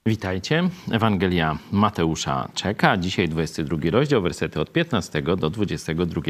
Witajcie. Ewangelia Mateusza czeka. Dzisiaj 22 rozdział, wersety od 15 do 22,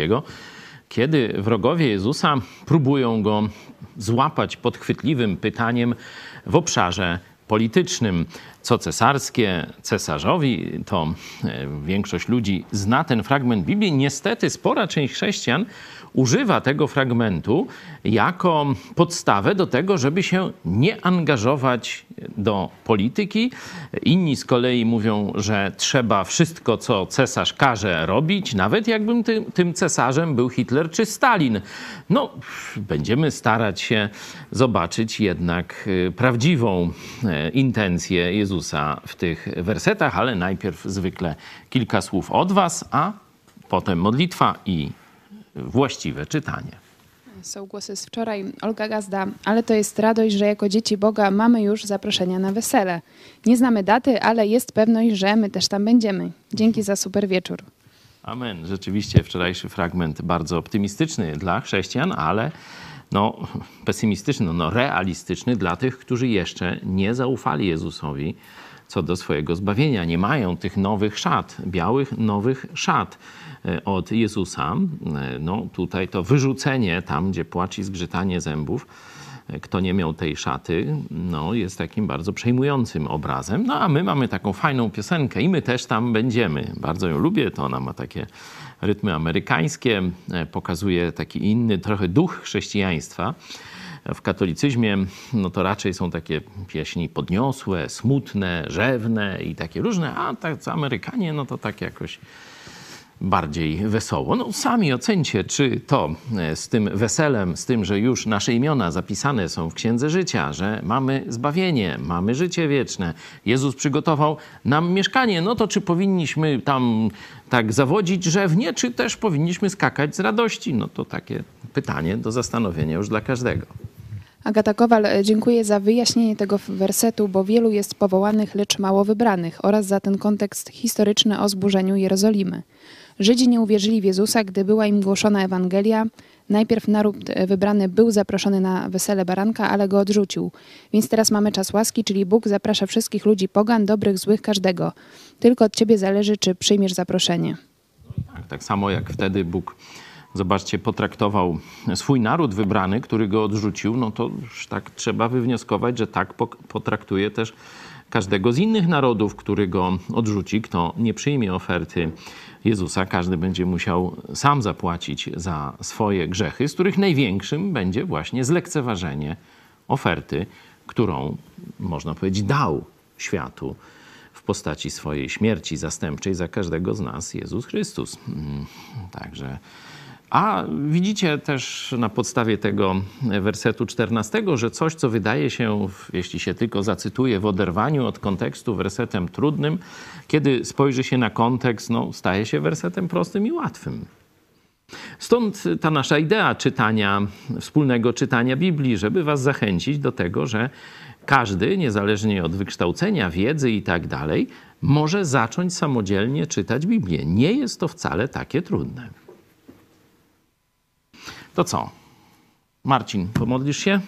kiedy wrogowie Jezusa próbują go złapać podchwytliwym pytaniem w obszarze politycznym. Co cesarskie cesarzowi, to większość ludzi zna ten fragment Biblii. Niestety spora część chrześcijan używa tego fragmentu jako podstawę do tego, żeby się nie angażować do polityki. Inni z kolei mówią, że trzeba wszystko, co cesarz każe, robić, nawet jakbym tym cesarzem był Hitler czy Stalin. No, będziemy starać się zobaczyć jednak prawdziwą intencję Jezusa w tych wersetach, ale najpierw zwykle kilka słów od was, a potem modlitwa i właściwe czytanie. Są głosy z wczoraj. Olga Gazda, ale to jest radość, że jako dzieci Boga mamy już zaproszenia na wesele. Nie znamy daty, ale jest pewność, że my też tam będziemy. Dzięki za super wieczór. Amen. Rzeczywiście wczorajszy fragment bardzo optymistyczny dla chrześcijan, ale pesymistyczny, realistyczny dla tych, którzy jeszcze nie zaufali Jezusowi co do swojego zbawienia. Nie mają tych nowych szat, białych nowych szat od Jezusa. Tutaj to wyrzucenie tam, gdzie płacz i zgrzytanie zębów, kto nie miał tej szaty, jest takim bardzo przejmującym obrazem. A my mamy taką fajną piosenkę i my też tam będziemy. Bardzo ją lubię, to ona ma takie rytmy amerykańskie, pokazuje taki inny trochę duch chrześcijaństwa. W katolicyzmie to raczej są takie pieśni podniosłe, smutne, rzewne i takie różne, a tak Amerykanie to tak jakoś bardziej wesoło. Sami ocencie, czy to z tym weselem, z tym, że już nasze imiona zapisane są w Księdze Życia, że mamy zbawienie, mamy życie wieczne, Jezus przygotował nam mieszkanie, to czy powinniśmy tam tak zawodzić rzewnie, czy też powinniśmy skakać z radości? To takie pytanie do zastanowienia już dla każdego. Agata Kowal, dziękuję za wyjaśnienie tego wersetu, bo wielu jest powołanych, lecz mało wybranych, oraz za ten kontekst historyczny o zburzeniu Jerozolimy. Żydzi nie uwierzyli w Jezusa, gdy była im głoszona Ewangelia. Najpierw naród wybrany był zaproszony na wesele baranka, ale go odrzucił. Więc teraz mamy czas łaski, czyli Bóg zaprasza wszystkich ludzi pogan, dobrych, złych, każdego. Tylko od ciebie zależy, czy przyjmiesz zaproszenie. Tak samo jak wtedy Bóg, zobaczcie, potraktował swój naród wybrany, który go odrzucił, to już tak trzeba wywnioskować, że tak potraktuje też każdego z innych narodów, który go odrzuci, kto nie przyjmie oferty Jezusa. Każdy będzie musiał sam zapłacić za swoje grzechy, z których największym będzie właśnie zlekceważenie oferty, którą, można powiedzieć, dał światu w postaci swojej śmierci zastępczej za każdego z nas Jezus Chrystus. Także... A widzicie też na podstawie tego wersetu 14, że coś, co wydaje się, jeśli się tylko zacytuje, w oderwaniu od kontekstu, wersetem trudnym, kiedy spojrzy się na kontekst, staje się wersetem prostym i łatwym. Stąd ta nasza idea wspólnego czytania Biblii, żeby was zachęcić do tego, że każdy, niezależnie od wykształcenia, wiedzy i tak dalej, może zacząć samodzielnie czytać Biblię. Nie jest to wcale takie trudne. To co? Marcin, pomodlisz się?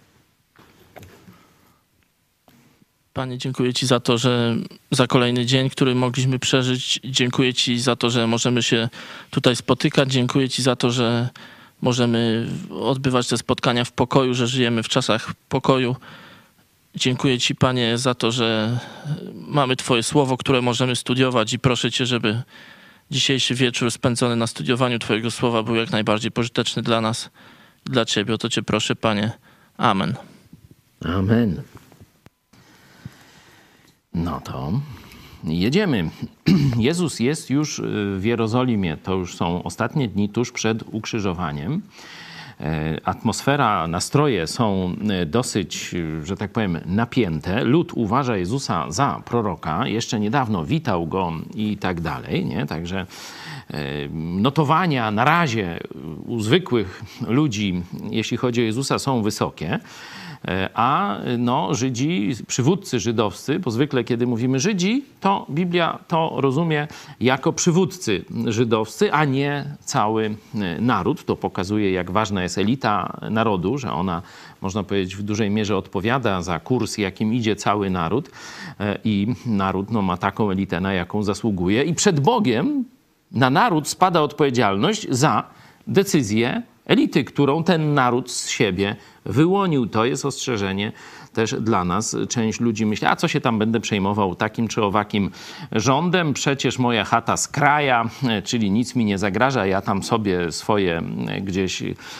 Panie, dziękuję Ci za kolejny dzień, który mogliśmy przeżyć. Dziękuję Ci za to, że możemy się tutaj spotykać. Dziękuję Ci za to, że możemy odbywać te spotkania w pokoju, że żyjemy w czasach pokoju. Dziękuję Ci, Panie, za to, że mamy Twoje słowo, które możemy studiować i proszę Cię, żeby dzisiejszy wieczór spędzony na studiowaniu Twojego słowa był jak najbardziej pożyteczny dla nas i dla Ciebie. O to Cię proszę, Panie. Amen. Amen. To jedziemy. Jezus jest już w Jerozolimie. To już są ostatnie dni tuż przed ukrzyżowaniem. Atmosfera, nastroje są dosyć, że tak powiem, napięte. Lud uważa Jezusa za proroka. Jeszcze niedawno witał go i tak dalej. Nie? Także notowania na razie u zwykłych ludzi, jeśli chodzi o Jezusa, są wysokie. A Żydzi, przywódcy żydowscy, bo zwykle kiedy mówimy Żydzi, to Biblia to rozumie jako przywódcy żydowscy, a nie cały naród. To pokazuje, jak ważna jest elita narodu, że ona, można powiedzieć, w dużej mierze odpowiada za kurs, jakim idzie cały naród. I naród ma taką elitę, na jaką zasługuje. I przed Bogiem na naród spada odpowiedzialność za decyzję elity, którą ten naród z siebie wyłonił. To jest ostrzeżenie też dla nas. Część ludzi myśli, a co się tam będę przejmował takim czy owakim rządem? Przecież moja chata z kraja, czyli nic mi nie zagraża. Ja tam sobie swoje gdzieś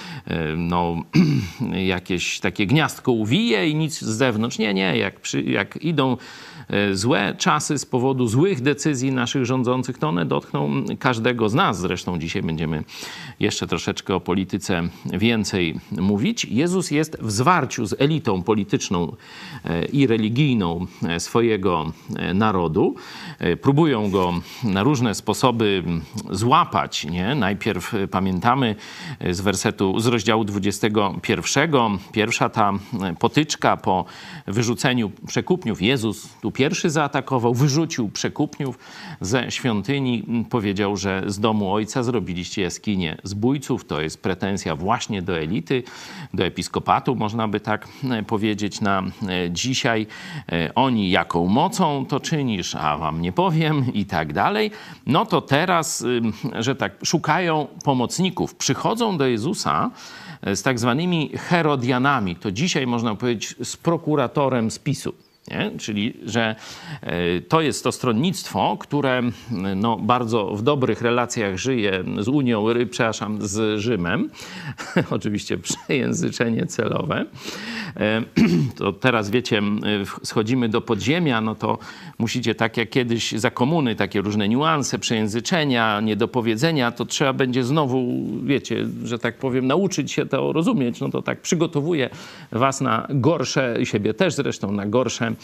jakieś takie gniazdko uwiję i nic z zewnątrz. Nie. Jak idą złe czasy z powodu złych decyzji naszych rządzących, to one dotkną każdego z nas. Zresztą dzisiaj będziemy jeszcze troszeczkę o polityce więcej mówić. Jezus jest w zwarciu z elitą polityczną i religijną swojego narodu. Próbują go na różne sposoby złapać. Nie? Najpierw pamiętamy z rozdziału 21. Pierwsza ta potyczka po wyrzuceniu przekupniów. Jezus tu pierwszy zaatakował, wyrzucił przekupniów ze świątyni. Powiedział, że z domu Ojca zrobiliście jaskinię zbójców. To jest pretensja właśnie do elity, do episkopatu, można by tak powiedzieć na dzisiaj. Oni jaką mocą to czynisz, a wam nie powiem i tak dalej. No to teraz, że tak, szukają pomocników. Przychodzą do Jezusa z tak zwanymi Herodianami. To dzisiaj można powiedzieć z prokuratorem spisu. Nie? Czyli, że to jest to stronnictwo, które bardzo w dobrych relacjach żyje z Unią, z Rzymem. Oczywiście przejęzyczenie celowe. To teraz, wiecie, schodzimy do podziemia, no to musicie tak jak kiedyś za komuny, takie różne niuanse, przejęzyczenia, niedopowiedzenia, to trzeba będzie znowu, wiecie, że tak powiem, nauczyć się to rozumieć. No to tak przygotowuje was na gorsze, siebie też zresztą, na gorsze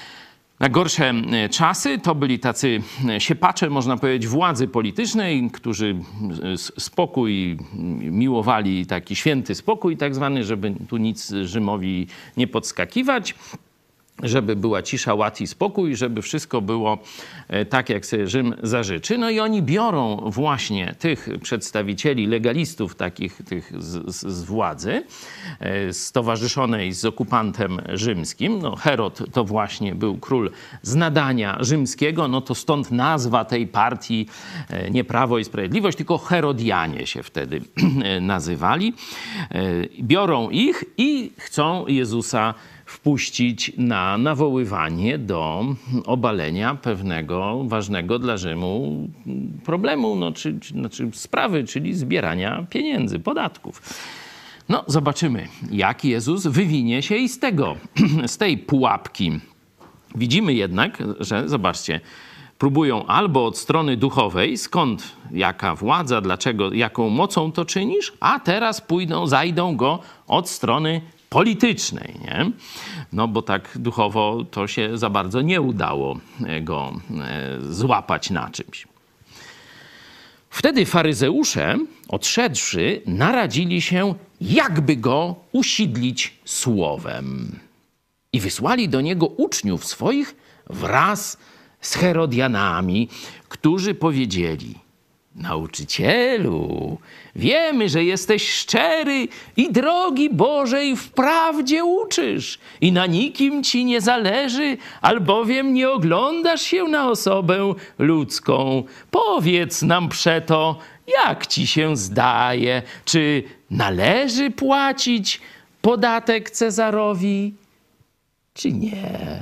czasy. To byli tacy siepacze, można powiedzieć, władzy politycznej, którzy spokój miłowali, taki święty spokój tak zwany, żeby tu nic Rzymowi nie podskakiwać, żeby była cisza, ład i spokój, żeby wszystko było tak, jak sobie Rzym zażyczy. No i oni biorą właśnie tych przedstawicieli, legalistów takich tych z władzy, stowarzyszonej z okupantem rzymskim. No Herod to właśnie był król z nadania rzymskiego, no to stąd nazwa tej partii nie Prawo i Sprawiedliwość, tylko Herodianie się wtedy nazywali. Biorą ich i chcą Jezusa wpuścić na nawoływanie do obalenia pewnego ważnego dla Rzymu problemu, znaczy sprawy, czyli zbierania pieniędzy, podatków. No, zobaczymy, jak Jezus wywinie się i z tej pułapki. Widzimy jednak, że, zobaczcie, próbują albo od strony duchowej, skąd, jaka władza, dlaczego, jaką mocą to czynisz, a teraz zajdą go od strony politycznej, nie? No bo tak duchowo to się za bardzo nie udało go złapać na czymś. Wtedy faryzeusze, odszedłszy, naradzili się, jakby go usidlić słowem. I wysłali do niego uczniów swoich wraz z Herodianami, którzy powiedzieli: Nauczycielu, wiemy, że jesteś szczery i drogi Bożej wprawdzie uczysz i na nikim ci nie zależy, albowiem nie oglądasz się na osobę ludzką. Powiedz nam przeto, jak ci się zdaje, czy należy płacić podatek Cezarowi, czy nie?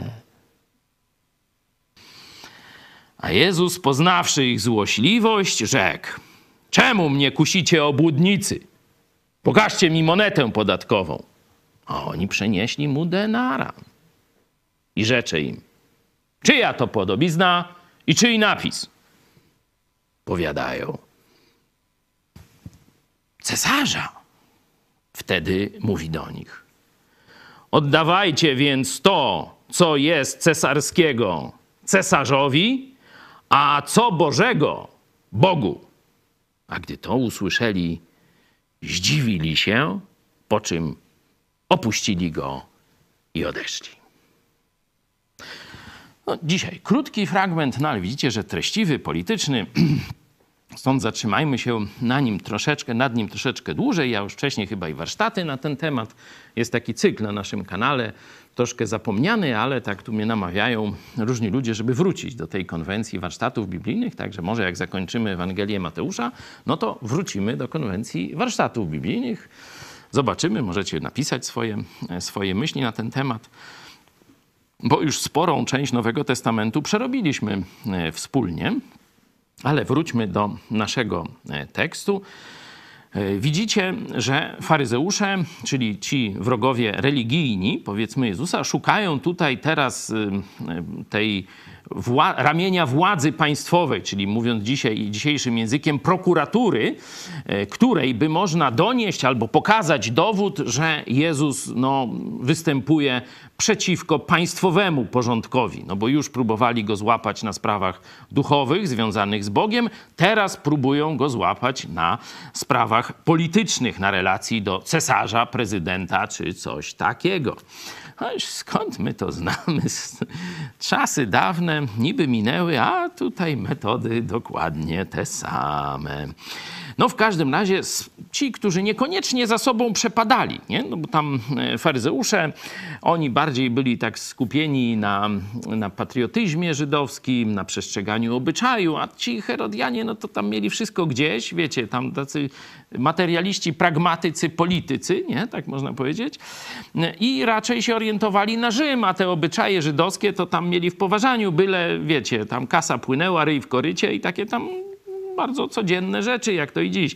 A Jezus, poznawszy ich złośliwość, rzekł: czemu mnie kusicie, obłudnicy? Pokażcie mi monetę podatkową. A oni przenieśli mu denara. I rzecze im: czyja to podobizna i czyj napis? Powiadają: Cesarza. Wtedy mówi do nich: oddawajcie więc to, co jest cesarskiego, cesarzowi, a co Bożego, Bogu. A gdy to usłyszeli, zdziwili się, po czym opuścili go i odeszli. No, dzisiaj krótki fragment, no ale widzicie, że treściwy, polityczny. Stąd zatrzymajmy się nad nim troszeczkę dłużej. Ja już wcześniej chyba i warsztaty na ten temat. Jest taki cykl na naszym kanale, troszkę zapomniany, ale tak tu mnie namawiają różni ludzie, żeby wrócić do tej konwencji warsztatów biblijnych. Także może jak zakończymy Ewangelię Mateusza, no to wrócimy do konwencji warsztatów biblijnych. Zobaczymy, możecie napisać swoje myśli na ten temat. Bo już sporą część Nowego Testamentu przerobiliśmy wspólnie. Ale wróćmy do naszego tekstu. Widzicie, że faryzeusze, czyli ci wrogowie religijni, powiedzmy Jezusa, szukają tutaj teraz tej ramienia władzy państwowej, czyli mówiąc dzisiejszym językiem prokuratury, której by można donieść albo pokazać dowód, że Jezus występuje przeciwko państwowemu porządkowi. No bo już próbowali go złapać na sprawach duchowych związanych z Bogiem, teraz próbują go złapać na sprawach politycznych, na relacji do cesarza, prezydenta czy coś takiego. Ależ skąd my to znamy? Czasy dawne niby minęły, a tutaj metody dokładnie te same. No w każdym razie ci, którzy niekoniecznie za sobą przepadali, nie? No bo tam faryzeusze, oni bardziej byli tak skupieni na patriotyzmie żydowskim, na przestrzeganiu obyczaju, a ci Herodianie, no to tam mieli wszystko gdzieś, wiecie, tam tacy materialiści, pragmatycy, politycy, nie? Tak można powiedzieć. I raczej się orientowali na Rzym, a te obyczaje żydowskie to tam mieli w poważaniu, byle, wiecie, tam kasa płynęła, ryj w korycie i takie tam bardzo codzienne rzeczy, jak to i dziś.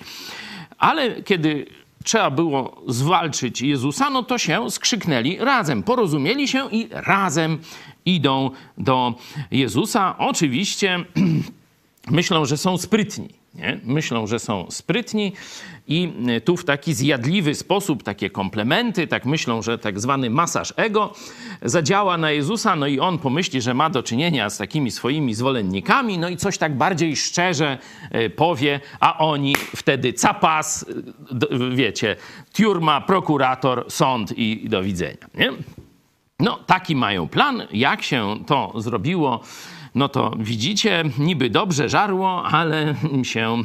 Ale kiedy trzeba było zwalczyć Jezusa, no to się skrzyknęli razem, porozumieli się i razem idą do Jezusa. Oczywiście myślą, że są sprytni. Nie? Myślą, że są sprytni i tu w taki zjadliwy sposób, takie komplementy, tak myślą, że tak zwany masaż ego zadziała na Jezusa, no i on pomyśli, że ma do czynienia z takimi swoimi zwolennikami, no i coś tak bardziej szczerze powie, a oni wtedy capas, wiecie, tiurma, prokurator, sąd i do widzenia. Nie? No taki mają plan, jak się to zrobiło. No to widzicie, niby dobrze żarło, ale się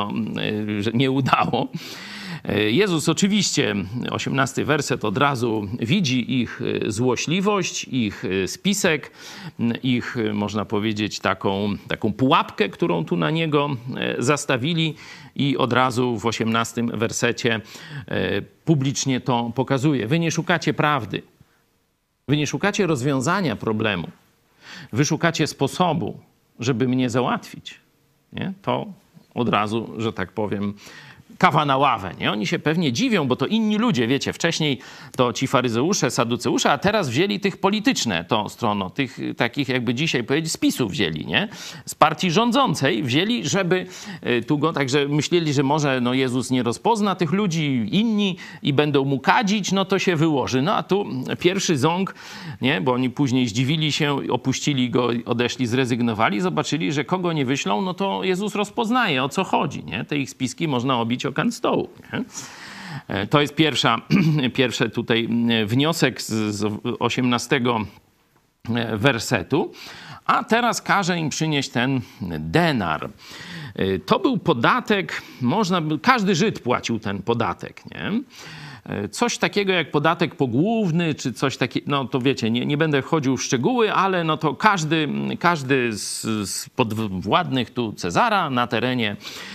nie udało. Jezus oczywiście, 18 werset, od razu widzi ich złośliwość, ich spisek, ich, można powiedzieć, taką pułapkę, którą tu na niego zastawili i od razu w 18 wersecie publicznie to pokazuje. Wy nie szukacie prawdy, wy nie szukacie rozwiązania problemu. Wy szukacie sposobu, żeby mnie załatwić. Nie? To od razu, że tak powiem, kawa na ławę. Nie? Oni się pewnie dziwią, bo to inni ludzie, wiecie, wcześniej to ci faryzeusze, saduceusze, a teraz wzięli tych polityczne to strono, tych takich jakby dzisiaj powiedzieć z PiS-u wzięli, nie? Z partii rządzącej wzięli, żeby tu go, także myśleli, że może Jezus nie rozpozna tych ludzi, inni i będą mu kadzić, no to się wyłoży. No a tu pierwszy ząg, nie? Bo oni później zdziwili się, opuścili go, odeszli, zrezygnowali, zobaczyli, że kogo nie wyślą, no to Jezus rozpoznaje, o co chodzi, nie? Te ich spiski można obić o kant stołu. Nie? To jest pierwszy tutaj wniosek z 18 wersetu. A teraz każe im przynieść ten denar. To był podatek, każdy Żyd płacił ten podatek, nie? Coś takiego jak podatek pogłówny, czy coś takiego, no to wiecie, nie będę wchodził w szczegóły, ale no to każdy z podwładnych tu Cezara na terenie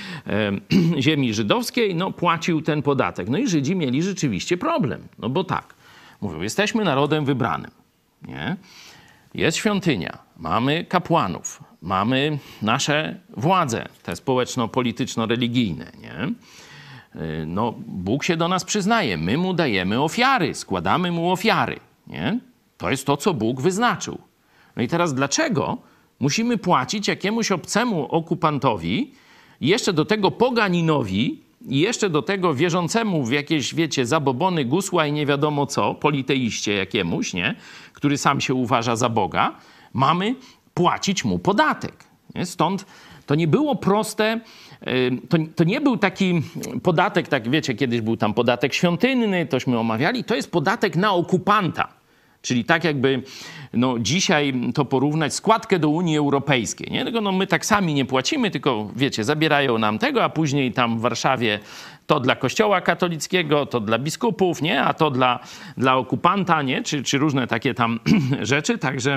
ziemi żydowskiej, no płacił ten podatek. No i Żydzi mieli rzeczywiście problem, no bo tak, mówią, jesteśmy narodem wybranym, nie? Jest świątynia, mamy kapłanów, mamy nasze władze, te społeczno-polityczno-religijne, nie? No, Bóg się do nas przyznaje, my mu dajemy ofiary, składamy mu ofiary, nie? To jest to, co Bóg wyznaczył. No i teraz dlaczego musimy płacić jakiemuś obcemu okupantowi, jeszcze do tego poganinowi i jeszcze do tego wierzącemu w jakieś, wiecie, zabobony, gusła i nie wiadomo co, politeiście jakiemuś, nie? Który sam się uważa za Boga, mamy płacić mu podatek. Nie? Stąd to nie było proste, to nie był taki podatek, tak wiecie, kiedyś był tam podatek świątynny, tośmy omawiali, to jest podatek na okupanta. Czyli tak jakby dzisiaj to porównać składkę do Unii Europejskiej. Nie? Tylko my tak sami nie płacimy, tylko wiecie, zabierają nam tego, a później tam w Warszawie to dla Kościoła katolickiego, to dla biskupów, nie? A to dla okupanta, nie? Czy różne takie tam rzeczy. Także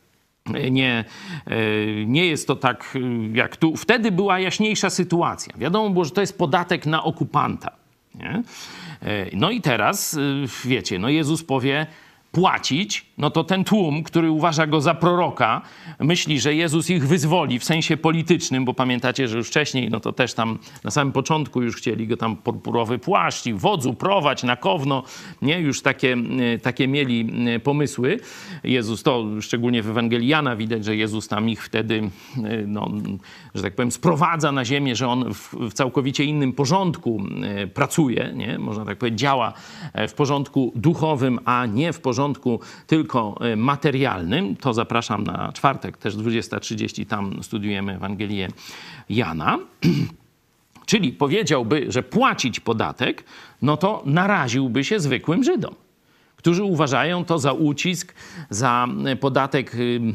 nie jest to tak jak tu. Wtedy była jaśniejsza sytuacja. Wiadomo było, że to jest podatek na okupanta. Nie? No i teraz, wiecie, Jezus powie płacić, to ten tłum, który uważa go za proroka, myśli, że Jezus ich wyzwoli w sensie politycznym, bo pamiętacie, że już wcześniej, to też tam na samym początku już chcieli go tam purpurowy płaszcz i wodzu prowadź na kowno, nie? Już takie mieli pomysły. Jezus, to szczególnie w Ewangelii Jana widać, że Jezus tam ich wtedy, że tak powiem, sprowadza na ziemię, że on w całkowicie innym porządku pracuje, nie? Można tak powiedzieć, działa w porządku duchowym, a nie w porządku tylko materialnym. To zapraszam na czwartek, też 20:30, tam studiujemy Ewangelię Jana. Czyli powiedziałby, że płacić podatek, to naraziłby się zwykłym Żydom, którzy uważają to za ucisk, za podatek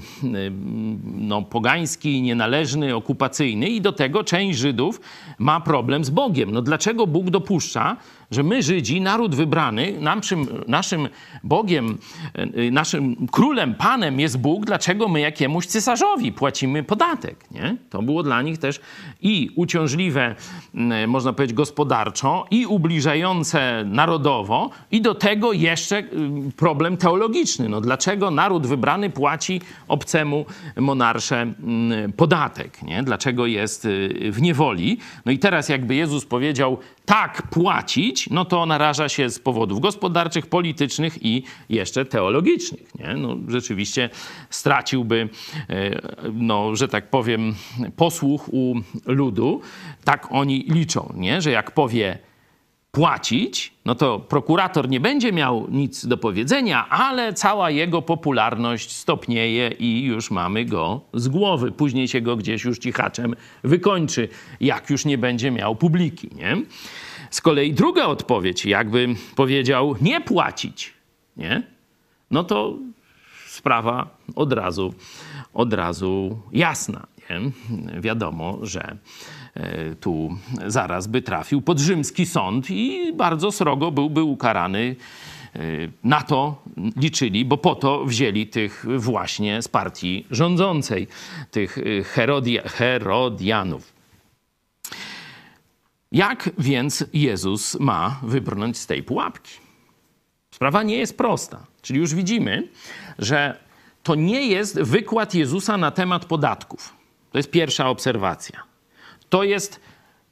pogański, nienależny, okupacyjny i do tego część Żydów ma problem z Bogiem. Dlaczego Bóg dopuszcza, że my Żydzi, naród wybrany, naszym Bogiem, naszym królem, panem jest Bóg, dlaczego my jakiemuś cesarzowi płacimy podatek? Nie? To było dla nich też i uciążliwe, można powiedzieć, gospodarczo, i ubliżające narodowo, i do tego jeszcze problem teologiczny. Dlaczego naród wybrany płaci obcemu monarsze podatek? Nie? Dlaczego jest w niewoli? I teraz jakby Jezus powiedział tak płacić, to naraża się z powodów gospodarczych, politycznych i jeszcze teologicznych. Nie? Rzeczywiście straciłby, że tak powiem, posłuch u ludu. Tak oni liczą, nie? Że jak powie płacić, to prokurator nie będzie miał nic do powiedzenia, ale cała jego popularność stopnieje i już mamy go z głowy. Później się go gdzieś już cichaczem wykończy, jak już nie będzie miał publiki, nie? Z kolei druga odpowiedź, jakby powiedział nie płacić, nie? To sprawa od razu jasna, nie? Wiadomo, że tu zaraz by trafił pod rzymski sąd i bardzo srogo byłby ukarany. Na to liczyli, bo po to wzięli tych właśnie z partii rządzącej, tych Herodianów. Jak więc Jezus ma wybrnąć z tej pułapki? Sprawa nie jest prosta. Czyli już widzimy, że to nie jest wykład Jezusa na temat podatków. To jest pierwsza obserwacja. To jest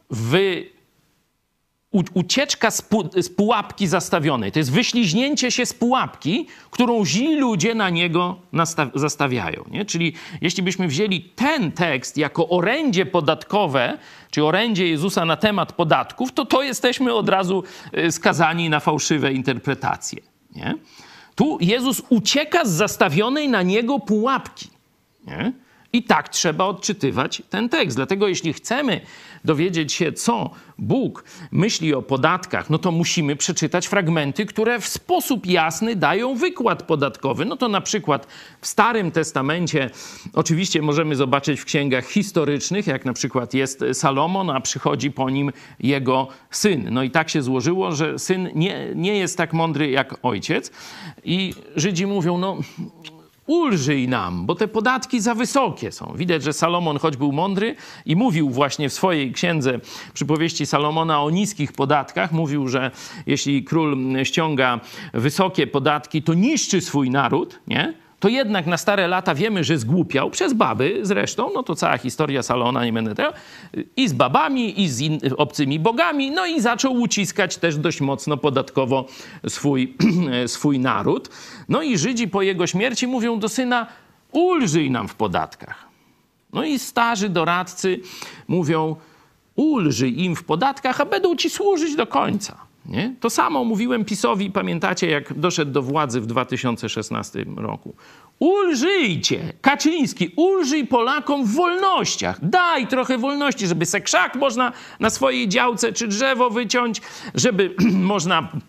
ucieczka z pułapki zastawionej. To jest wyśliźnięcie się z pułapki, którą źli ludzie na niego zastawiają. Nie? Czyli jeśli byśmy wzięli ten tekst jako orędzie podatkowe, czy orędzie Jezusa na temat podatków, to jesteśmy od razu skazani na fałszywe interpretacje. Nie? Tu Jezus ucieka z zastawionej na niego pułapki. Nie? I tak trzeba odczytywać ten tekst. Dlatego jeśli chcemy dowiedzieć się, co Bóg myśli o podatkach, to musimy przeczytać fragmenty, które w sposób jasny dają wykład podatkowy. To na przykład w Starym Testamencie oczywiście możemy zobaczyć w księgach historycznych, jak na przykład jest Salomon, a przychodzi po nim jego syn. I tak się złożyło, że syn nie jest tak mądry jak ojciec. I Żydzi mówią, ulżyj nam, bo te podatki za wysokie są. Widać, że Salomon, choć był mądry i mówił właśnie w swojej księdze Przypowieści Salomona o niskich podatkach, mówił, że jeśli król ściąga wysokie podatki, to niszczy swój naród, nie? To jednak na stare lata wiemy, że zgłupiał, przez baby zresztą, to cała historia Salomona, nie będę tego, i z babami, i z obcymi bogami, i zaczął uciskać też dość mocno podatkowo swój naród. I Żydzi po jego śmierci mówią do syna, ulżyj nam w podatkach. I starzy doradcy mówią, ulżyj im w podatkach, a będą ci służyć do końca. Nie? To samo mówiłem PiS-owi, pamiętacie, jak doszedł do władzy w 2016 roku. Ulżyjcie, Kaczyński, ulżyj Polakom w wolnościach. Daj trochę wolności, żeby se krzak można na swojej działce czy drzewo wyciąć, żeby można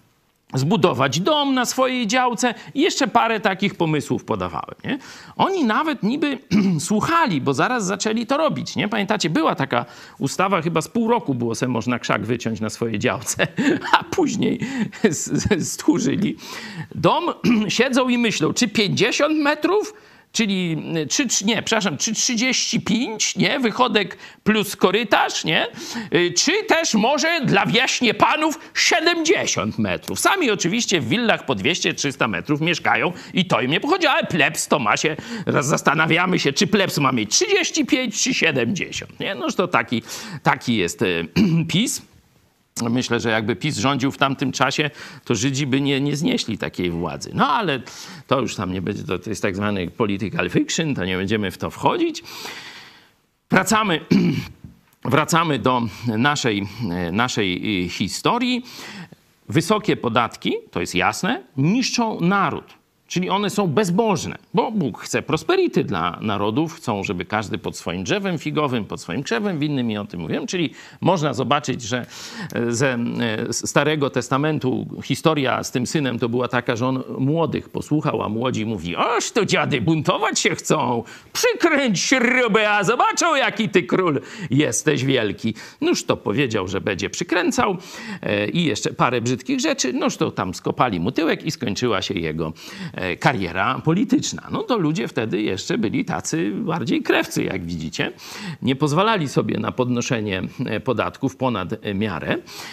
zbudować dom na swojej działce i jeszcze parę takich pomysłów podawałem. Nie? Oni nawet niby słuchali, bo zaraz zaczęli to robić. Nie? Pamiętacie, była taka ustawa, chyba z pół roku było sobie można krzak wyciąć na swojej działce, a później stchórzyli. Dom siedzą i myślą, czy 50 metrów, czyli czy 35, nie? Wychodek plus korytarz, nie? Czy też może dla wjaśnie panów 70 metrów. Sami oczywiście w willach po 200-300 metrów mieszkają i to im nie pochodzi, ale plebs to ma się, raz zastanawiamy się, czy plebs ma mieć 35 czy 70, nie? Noż to taki jest PiS. Myślę, że jakby PiS rządził w tamtym czasie, to Żydzi by nie znieśli takiej władzy. No ale to już tam nie będzie, to jest tak zwany political fiction, to nie będziemy w to wchodzić. Wracamy do naszej historii. Wysokie podatki, to jest jasne, niszczą naród. Czyli one są bezbożne, bo Bóg chce prosperity dla narodów, chcą, żeby każdy pod swoim drzewem figowym, pod swoim krzewem winnym, i o tym mówiłem. Czyli można zobaczyć, że ze Starego Testamentu historia z tym synem to była taka, że on młodych posłuchał, a młodzi mówi: oż to dziady buntować się chcą, przykręć śrubę, a zobaczą, jaki ty król jesteś wielki. Noż to powiedział, że będzie przykręcał i jeszcze parę brzydkich rzeczy, noż to tam skopali mu tyłek i skończyła się jego kariera polityczna. No to ludzie wtedy jeszcze byli tacy bardziej krewcy, jak widzicie. Nie pozwalali sobie na podnoszenie podatków ponad miarę.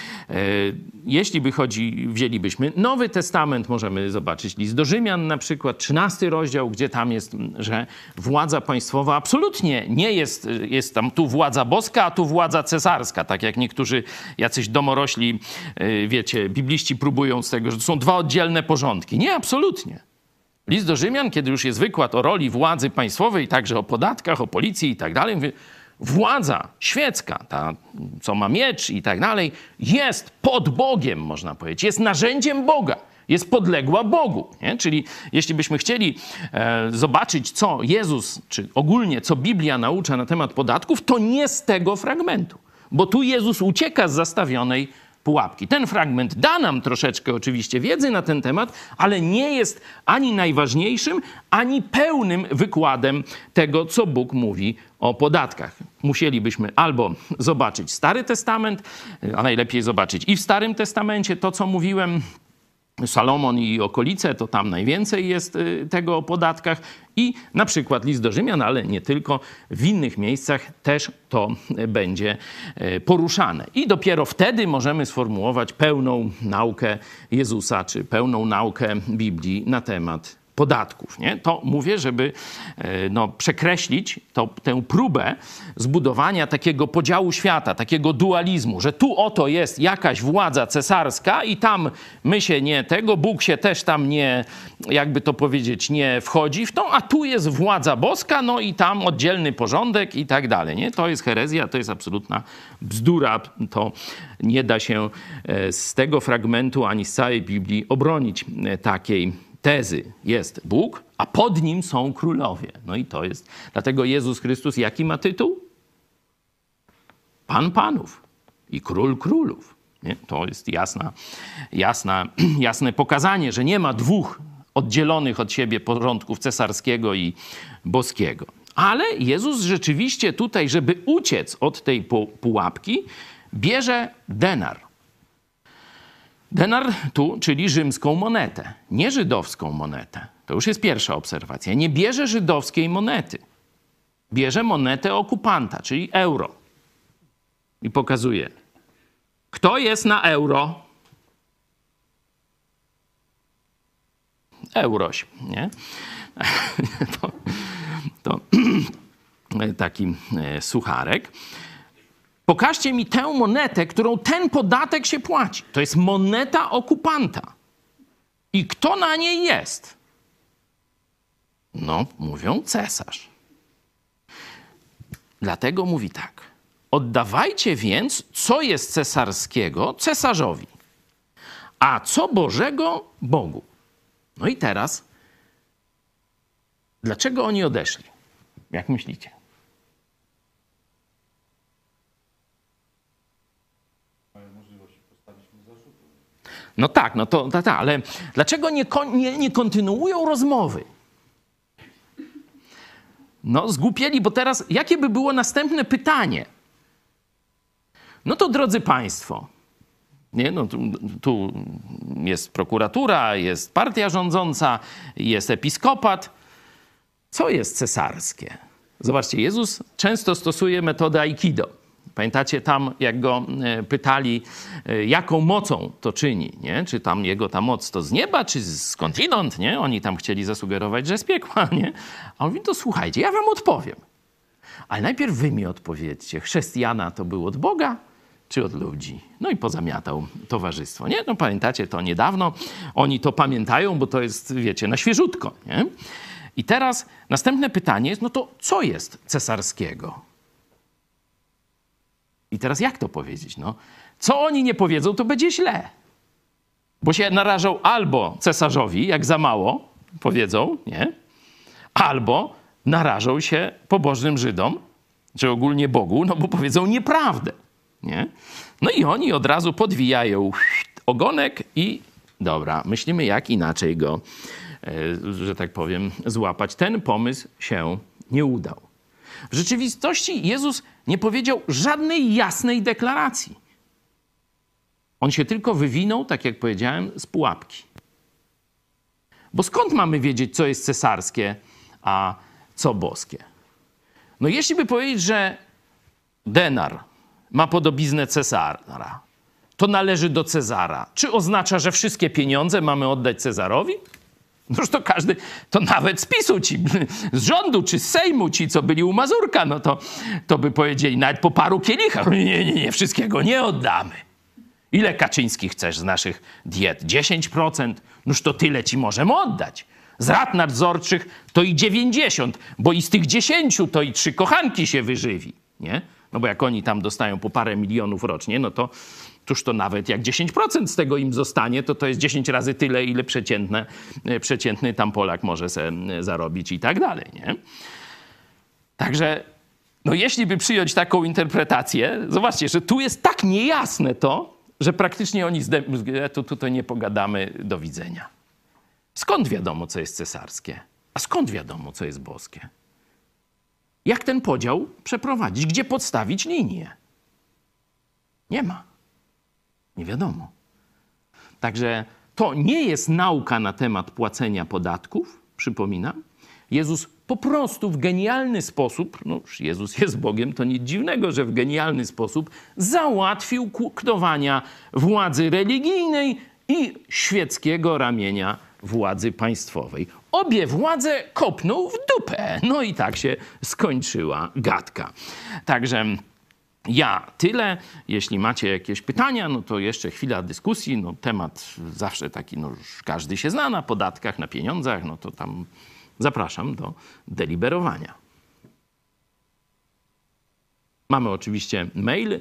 Jeśli wzięlibyśmy Nowy Testament, możemy zobaczyć list do Rzymian na przykład, 13 rozdział, gdzie tam jest, że władza państwowa absolutnie nie jest tam tu władza boska, a tu władza cesarska, tak jak niektórzy jacyś domorośli, wiecie, bibliści próbują z tego, że to są dwa oddzielne porządki. Nie, absolutnie. List do Rzymian, kiedy już jest wykład o roli władzy państwowej, także o podatkach, o policji i tak dalej, mówi, władza świecka, ta, co ma miecz i tak dalej, jest pod Bogiem, można powiedzieć, jest narzędziem Boga, jest podległa Bogu. Nie? Czyli jeśli byśmy chcieli zobaczyć, co Jezus, czy ogólnie co Biblia naucza na temat podatków, to nie z tego fragmentu, bo tu Jezus ucieka z zastawionej pułapki. Ten fragment da nam troszeczkę oczywiście wiedzy na ten temat, ale nie jest ani najważniejszym, ani pełnym wykładem tego, co Bóg mówi o podatkach. Musielibyśmy albo zobaczyć Stary Testament, a najlepiej zobaczyć i w Starym Testamencie to, co mówiłem, Salomon i okolice, to tam najwięcej jest tego o podatkach, i na przykład list do Rzymian, ale nie tylko, w innych miejscach też to będzie poruszane. I dopiero wtedy możemy sformułować pełną naukę Jezusa, czy pełną naukę Biblii na temat podatków. Nie? To mówię, żeby przekreślić tę próbę zbudowania takiego podziału świata, takiego dualizmu, że tu oto jest jakaś władza cesarska i tam my się nie tego, Bóg się też tam nie, jakby to powiedzieć, nie wchodzi w to, a tu jest władza boska, no i tam oddzielny porządek i tak dalej. Nie? To jest herezja, to jest absolutna bzdura. To nie da się z tego fragmentu ani z całej Biblii obronić takiej tezy. Jest Bóg, a pod nim są królowie. No i to jest... Dlatego Jezus Chrystus jaki ma tytuł? Pan Panów i Król Królów. Nie? To jest jasne pokazanie, że nie ma dwóch oddzielonych od siebie porządków cesarskiego i boskiego. Ale Jezus rzeczywiście tutaj, żeby uciec od tej pułapki, bierze denar. Denar tu, czyli rzymską monetę, nie żydowską monetę. To już jest pierwsza obserwacja. Nie bierze żydowskiej monety. Bierze monetę okupanta, czyli euro. I pokazuje, kto jest na euro? Euroś, nie? To taki sucharek. Pokażcie mi tę monetę, którą ten podatek się płaci. To jest moneta okupanta. I kto na niej jest? No, mówią cesarz. Dlatego mówi tak. Oddawajcie więc, co jest cesarskiego, cesarzowi, a co Bożego, Bogu. No i teraz, dlaczego oni odeszli? Jak myślicie? No tak, no to ale dlaczego nie kontynuują rozmowy? No zgłupieli, bo teraz jakie by było następne pytanie? No to drodzy państwo, nie? No tu jest prokuratura, jest partia rządząca, jest episkopat. Co jest cesarskie? Zobaczcie, Jezus często stosuje metodę aikido. Pamiętacie tam, jak go pytali, jaką mocą to czyni, nie? Czy tam jego ta moc to z nieba, czy skądinąd, nie? Oni tam chcieli zasugerować, że z piekła, nie? A on mówi, to słuchajcie, ja wam odpowiem. Ale najpierw wy mi odpowiedzcie, chrześcijana to był od Boga, czy od ludzi? No i pozamiatał towarzystwo, nie? No pamiętacie to niedawno, oni to pamiętają, bo to jest, wiecie, na świeżutko, nie? I teraz następne pytanie jest, no to co jest cesarskiego? I teraz jak to powiedzieć? No, co oni nie powiedzą, to będzie źle. Bo się narażą albo cesarzowi, jak za mało powiedzą, nie? Albo narażą się pobożnym Żydom, czy ogólnie Bogu, no bo powiedzą nieprawdę, nie? No i oni od razu podwijają ogonek i dobra, myślimy jak inaczej go, że tak powiem, złapać. Ten pomysł się nie udał. W rzeczywistości Jezus nie powiedział żadnej jasnej deklaracji. On się tylko wywinął, tak jak powiedziałem, z pułapki. Bo skąd mamy wiedzieć, co jest cesarskie, a co boskie? No jeśli by powiedzieć, że denar ma podobiznę Cezara, to należy do Cezara. Czy oznacza, że wszystkie pieniądze mamy oddać Cezarowi? Noż to każdy, to nawet z PiS-u ci, z rządu czy z Sejmu ci, co byli u Mazurka, no to by powiedzieli nawet po paru kielichach. Nie, wszystkiego nie oddamy. Ile Kaczyński chcesz z naszych diet? 10%? Noż to tyle ci możemy oddać. Z rad nadzorczych to i 90, bo i z tych 10 to i 3 kochanki się wyżywi, nie? No bo jak oni tam dostają po parę milionów rocznie, no to tuż to nawet jak 10% z tego im zostanie, to jest 10 razy tyle, ile przeciętny tam Polak może zarobić i tak dalej, nie? Także, no jeśli by przyjąć taką interpretację, zobaczcie, że tu jest tak niejasne to, że praktycznie oni tutaj nie pogadamy, do widzenia. Skąd wiadomo, co jest cesarskie? A skąd wiadomo, co jest boskie? Jak ten podział przeprowadzić? Gdzie podstawić linię? Nie ma. Nie wiadomo. Także to nie jest nauka na temat płacenia podatków, przypominam. Jezus po prostu w genialny sposób, no Jezus jest Bogiem, to nic dziwnego, że w genialny sposób załatwił kuktowania władzy religijnej i świeckiego ramienia władzy państwowej. Obie władze kopnął w dupę. No i tak się skończyła gadka. Także ja tyle. Jeśli macie jakieś pytania, no to jeszcze chwila dyskusji. No temat zawsze taki, no już każdy się zna na podatkach, na pieniądzach, no to tam zapraszam do deliberowania. Mamy oczywiście mail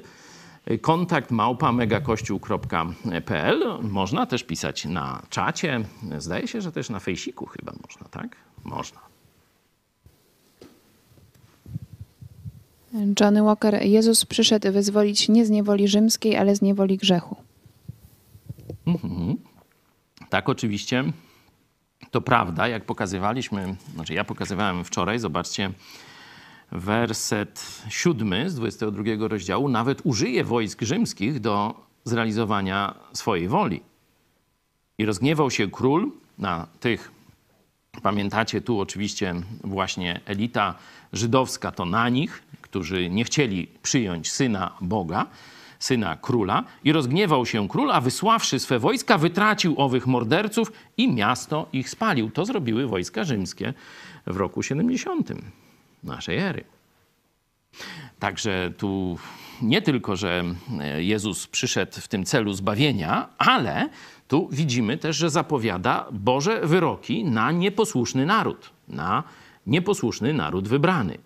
kontakt@megakościół.pl. Można też pisać na czacie. Zdaje się, że też na fejsiku chyba można, tak? Można. Johnny Walker, Jezus przyszedł wyzwolić nie z niewoli rzymskiej, ale z niewoli grzechu. Tak, oczywiście. To prawda, jak pokazywaliśmy, znaczy ja pokazywałem wczoraj, zobaczcie, werset 7 z 22 rozdziału nawet użyje wojsk rzymskich do zrealizowania swojej woli. I rozgniewał się król na tych, pamiętacie tu oczywiście właśnie elita żydowska, to na nich, którzy nie chcieli przyjąć syna Boga, syna króla. I rozgniewał się król, a wysławszy swe wojska, wytracił owych morderców i miasto ich spalił. To zrobiły wojska rzymskie w roku 70 naszej ery. Także tu nie tylko, że Jezus przyszedł w tym celu zbawienia, ale tu widzimy też, że zapowiada Boże wyroki na nieposłuszny naród wybrany.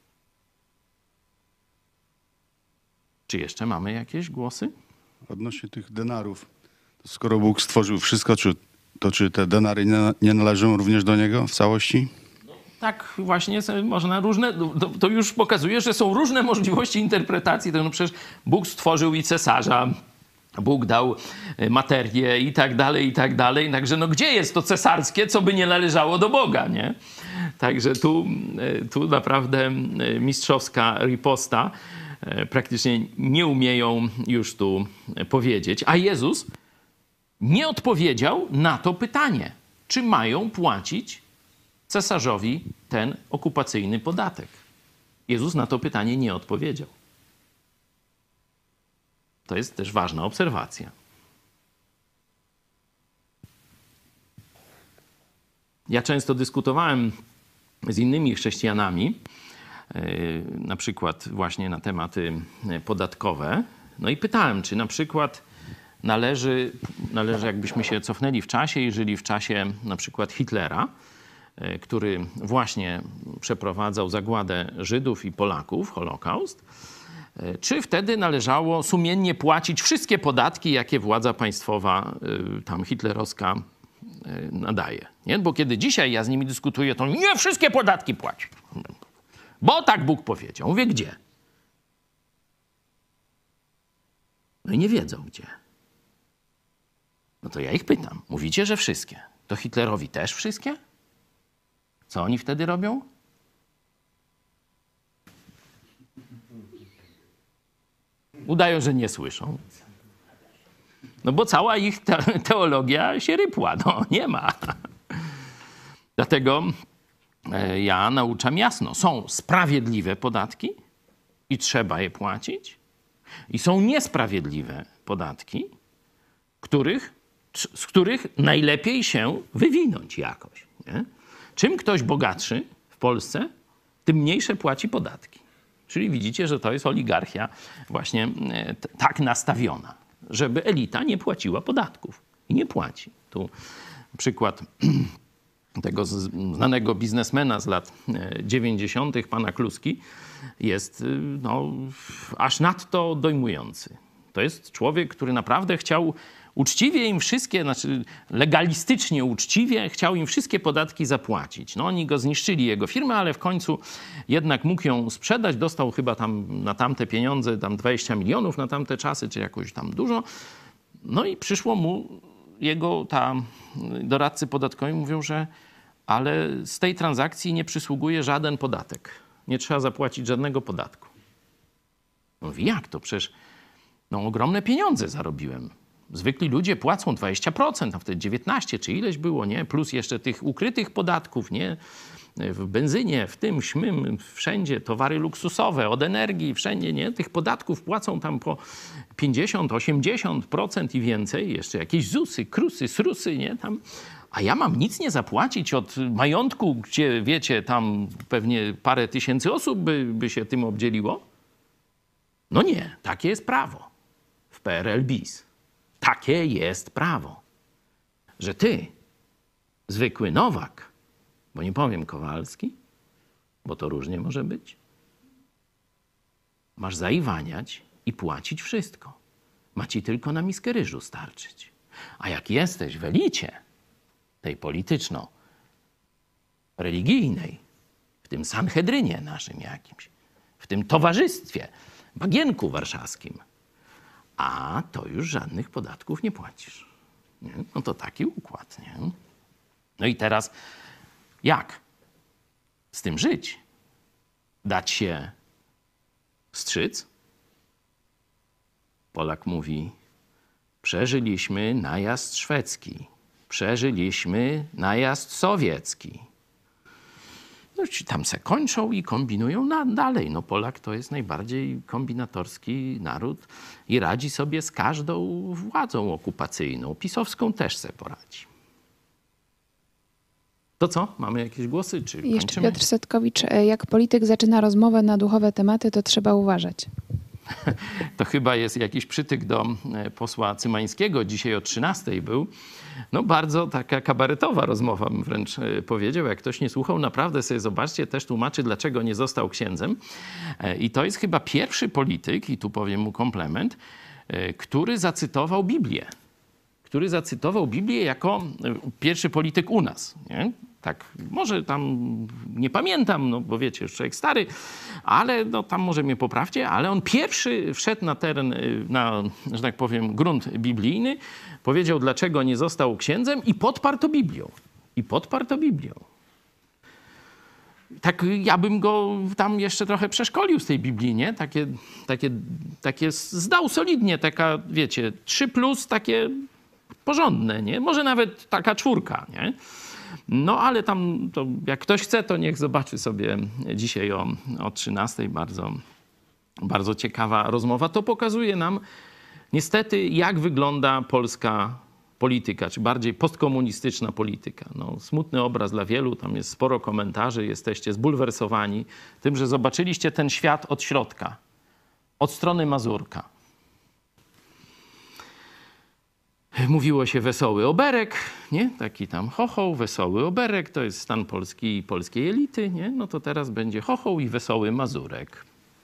Czy jeszcze mamy jakieś głosy? Odnośnie tych denarów, to skoro Bóg stworzył wszystko, czy te denary nie należą również do Niego w całości? Tak, właśnie można różne, to już pokazuje, że są różne możliwości interpretacji. No przecież Bóg stworzył i cesarza, Bóg dał materię i tak dalej, i tak dalej. Także no gdzie jest to cesarskie, co by nie należało do Boga, nie? Także tu naprawdę mistrzowska riposta. Praktycznie nie umieją już tu powiedzieć. A Jezus nie odpowiedział na to pytanie, czy mają płacić cesarzowi ten okupacyjny podatek. Jezus na to pytanie nie odpowiedział. To jest też ważna obserwacja. Ja często dyskutowałem z innymi chrześcijanami, na przykład właśnie na tematy podatkowe. No i pytałem, czy na przykład należy jakbyśmy się cofnęli w czasie i żyli w czasie na przykład Hitlera, który właśnie przeprowadzał zagładę Żydów i Polaków, Holokaust, czy wtedy należało sumiennie płacić wszystkie podatki, jakie władza państwowa, tam hitlerowska, nadaje. Nie? Bo kiedy dzisiaj ja z nimi dyskutuję, to nie wszystkie podatki płaci. Bo tak Bóg powiedział. Mówię, gdzie? No i nie wiedzą, gdzie. No to ja ich pytam. Mówicie, że wszystkie. To Hitlerowi też wszystkie? Co oni wtedy robią? Udają, że nie słyszą. No bo cała ich teologia się rypła. No nie ma. Dlatego ja nauczam jasno. Są sprawiedliwe podatki i trzeba je płacić. I są niesprawiedliwe podatki, z których najlepiej się wywinąć jakoś. Nie? Czym ktoś bogatszy w Polsce, tym mniejsze płaci podatki. Czyli widzicie, że to jest oligarchia właśnie tak nastawiona, żeby elita nie płaciła podatków. I nie płaci. Tu przykład tego znanego biznesmena z lat 90., pana Kluski, jest no, aż nadto dojmujący. To jest człowiek, który naprawdę chciał uczciwie im wszystkie, znaczy legalistycznie uczciwie, chciał im wszystkie podatki zapłacić. No oni go zniszczyli, jego firmę, ale w końcu jednak mógł ją sprzedać. Dostał chyba tam na tamte pieniądze, tam 20 milionów na tamte czasy, czy jakoś tam dużo. No i przyszło mu jego doradcy podatkowi mówią, że ale z tej transakcji nie przysługuje żaden podatek. Nie trzeba zapłacić żadnego podatku. Mówi, jak to? Przecież no, ogromne pieniądze zarobiłem. Zwykli ludzie płacą 20%, a wtedy 19 czy ileś było, nie? Plus jeszcze tych ukrytych podatków, nie? W benzynie, w tym, śmym, wszędzie, towary luksusowe, od energii, wszędzie, nie? Tych podatków płacą tam po 50, 80% i więcej. Jeszcze jakieś ZUSy, KRUSy, SRUSy, nie? Tam. A ja mam nic nie zapłacić od majątku, gdzie, wiecie, tam pewnie parę tysięcy osób by się tym obdzieliło? No nie, takie jest prawo w PRL bis. Takie jest prawo, że ty, zwykły Nowak, bo nie powiem Kowalski, bo to różnie może być, masz zaiwaniać i płacić wszystko. Ma ci tylko na miskę ryżu starczyć. A jak jesteś w elicie tej polityczno-religijnej, w tym Sanhedrynie naszym jakimś, w tym towarzystwie, bagienku warszawskim, a to już żadnych podatków nie płacisz. Nie? No to taki układ. Nie? No i teraz jak z tym żyć? Dać się strzyc? Polak mówi, przeżyliśmy najazd szwedzki, przeżyliśmy najazd sowiecki. No, ci tam se kończą i kombinują dalej. No Polak to jest najbardziej kombinatorski naród i radzi sobie z każdą władzą okupacyjną. Pisowską też se poradzi. To co? Mamy jakieś głosy? Czy Jeszcze kończymy? Piotr Setkowicz, jak polityk zaczyna rozmowę na duchowe tematy, to trzeba uważać. To chyba jest jakiś przytyk do posła Cymańskiego. Dzisiaj o 13:00 był. No bardzo taka kabaretowa rozmowa, bym wręcz powiedział. Jak ktoś nie słuchał, naprawdę sobie zobaczcie, też tłumaczy, dlaczego nie został księdzem. I to jest chyba pierwszy polityk, i tu powiem mu komplement, który zacytował Biblię. Który zacytował Biblię jako pierwszy polityk u nas. Nie? Tak, może tam nie pamiętam, no bo wiecie, już człowiek stary, ale no, tam może mnie poprawcie, ale on pierwszy wszedł na teren, na, że tak powiem, grunt biblijny, powiedział, dlaczego nie został księdzem i podparł to Biblią. Tak ja bym go tam jeszcze trochę przeszkolił z tej Biblii, nie? Takie zdał solidnie, taka, wiecie, 3+, takie porządne, nie? Może nawet taka 4, nie? No ale tam, to jak ktoś chce, to niech zobaczy sobie dzisiaj o 13. Bardzo ciekawa rozmowa. To pokazuje nam niestety, jak wygląda polska polityka, czy bardziej postkomunistyczna polityka. No, smutny obraz dla wielu, tam jest sporo komentarzy, jesteście zbulwersowani tym, że zobaczyliście ten świat od środka, od strony Mazurka. Mówiło się wesoły oberek, nie? Taki tam chochoł, wesoły oberek, to jest stan Polski i polskiej elity, nie? No to teraz będzie chochoł i wesoły Mazurek.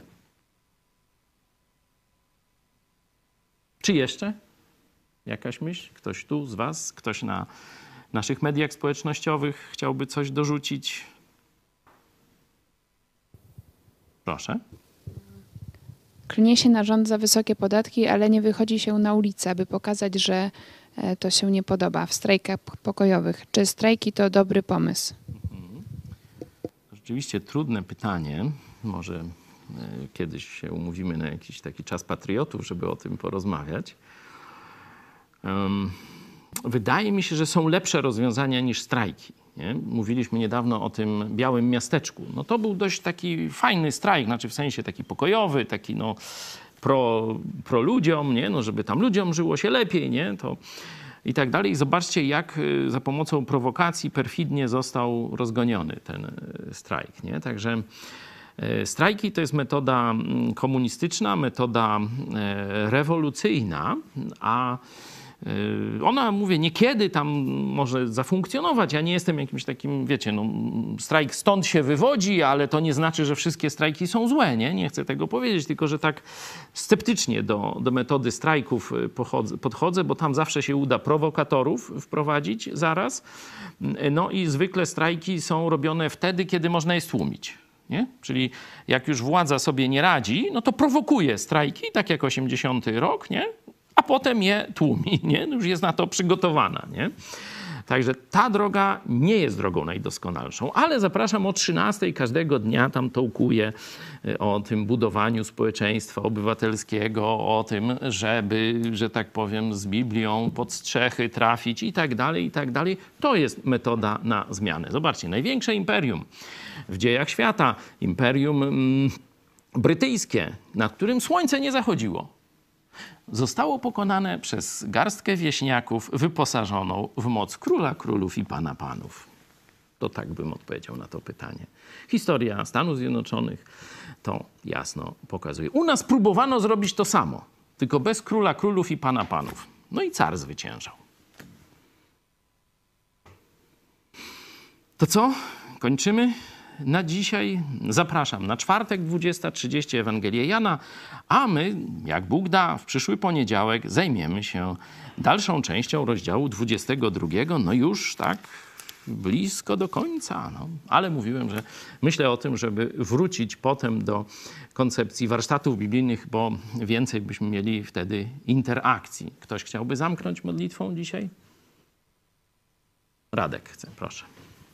Czy jeszcze jakaś myśl? Ktoś tu z was? Ktoś na naszych mediach społecznościowych chciałby coś dorzucić? Proszę. Klnie się na rząd za wysokie podatki, ale nie wychodzi się na ulicę, aby pokazać, że to się nie podoba w strajkach pokojowych. Czy strajki to dobry pomysł? Rzeczywiście trudne pytanie. Może kiedyś się umówimy na jakiś taki czas patriotów, żeby o tym porozmawiać. Wydaje mi się, że są lepsze rozwiązania niż strajki. Nie? Mówiliśmy niedawno o tym białym miasteczku. No to był dość taki fajny strajk, znaczy w sensie taki pokojowy, taki no pro ludziom, nie? No żeby tam ludziom żyło się lepiej, nie? To i tak dalej. I zobaczcie, jak za pomocą prowokacji perfidnie został rozgoniony ten strajk, nie? Także strajki to jest metoda komunistyczna, metoda rewolucyjna, a ona, mówię, niekiedy tam może zafunkcjonować. Ja nie jestem jakimś takim, wiecie, no, strajk stąd się wywodzi, ale to nie znaczy, że wszystkie strajki są złe, nie? Nie chcę tego powiedzieć, tylko że tak sceptycznie do metody strajków podchodzę, bo tam zawsze się uda prowokatorów wprowadzić zaraz. No i zwykle strajki są robione wtedy, kiedy można je stłumić. Nie? Czyli jak już władza sobie nie radzi, no to prowokuje strajki, tak jak 80 rok, nie? A potem je tłumi, nie? Już jest na to przygotowana, nie? Także ta droga nie jest drogą najdoskonalszą, ale zapraszam o 13 każdego dnia, tam tołkuję o tym budowaniu społeczeństwa obywatelskiego, o tym, żeby, że tak powiem, z Biblią pod strzechy trafić i tak dalej, i tak dalej. To jest metoda na zmianę. Zobaczcie, największe imperium w dziejach świata, imperium brytyjskie, nad którym słońce nie zachodziło, zostało pokonane przez garstkę wieśniaków wyposażoną w moc króla królów i pana panów. To tak bym odpowiedział na to pytanie. Historia Stanów Zjednoczonych to jasno pokazuje. U nas próbowano zrobić to samo, tylko bez króla królów i pana panów. No i car zwyciężał. To co? Kończymy? Na dzisiaj zapraszam na czwartek 20:30 Ewangelię Jana, a my, jak Bóg da, w przyszły poniedziałek zajmiemy się dalszą częścią rozdziału 22. No już tak blisko do końca. No. Ale mówiłem, że myślę o tym, żeby wrócić potem do koncepcji warsztatów biblijnych, bo więcej byśmy mieli wtedy interakcji. Ktoś chciałby zamknąć modlitwą dzisiaj? Radek chce, proszę.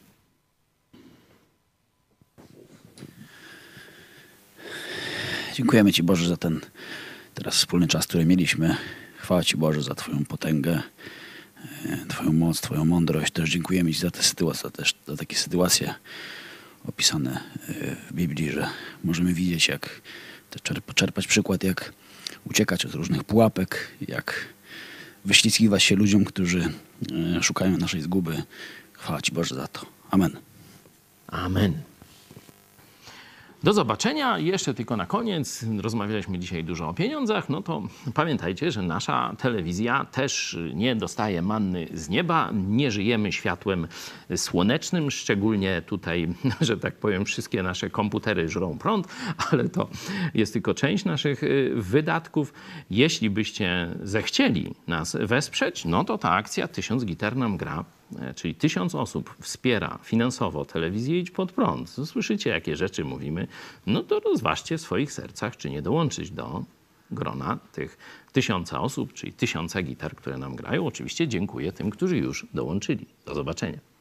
Dziękujemy Ci, Boże, za ten teraz wspólny czas, który mieliśmy. Chwała Ci, Boże, za Twoją potęgę, Twoją moc, Twoją mądrość. Też dziękujemy Ci za te sytuacje, też za takie sytuacje opisane w Biblii, że możemy widzieć, jak czerpać przykład, jak uciekać od różnych pułapek, jak wyślizgiwać się ludziom, którzy szukają naszej zguby. Chwała Ci, Boże, za to. Amen. Amen. Do zobaczenia. Jeszcze tylko na koniec. Rozmawialiśmy dzisiaj dużo o pieniądzach. No to pamiętajcie, że nasza telewizja też nie dostaje manny z nieba. Nie żyjemy światłem słonecznym. Szczególnie tutaj, że tak powiem, wszystkie nasze komputery żrą prąd, ale to jest tylko część naszych wydatków. Jeśli byście zechcieli nas wesprzeć, no to ta akcja 1000 gitar nam gra czyli 1000 osób wspiera finansowo telewizję Idź Pod Prąd, słyszycie, jakie rzeczy mówimy, no to rozważcie w swoich sercach, czy nie dołączyć do grona tych 1000 osób, czyli 1000 gitar, które nam grają. Oczywiście dziękuję tym, którzy już dołączyli. Do zobaczenia.